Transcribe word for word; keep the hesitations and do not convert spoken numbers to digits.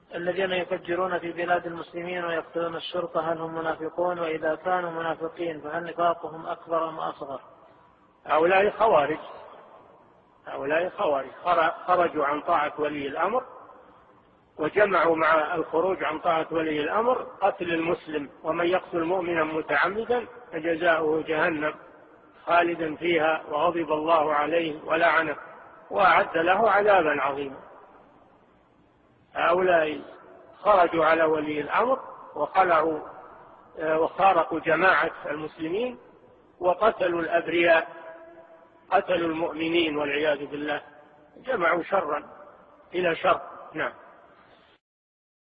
الذين يفجرون في بلاد المسلمين ويقتلون الشرطة هل هم منافقون؟ وإذا كانوا منافقين فهل نفاقهم أكبر أم أصغر؟ هؤلاء خوارج، هؤلاء خوارج خرجوا عن طاعة ولي الأمر، وجمعوا مع الخروج عن طاعة ولي الأمر قتل المسلم، ومن يقتل مؤمنا متعمدا فجزاؤه جهنم خالدا فيها وغضب الله عليه ولعنه وأعد له عذابا عظيما. هؤلاء خرجوا على ولي الأمر وخلعوا وخارقوا جماعة المسلمين وقتلوا الأبرياء، قتلوا المؤمنين والعياذ بالله، جمعوا شرا إلى شر. نعم.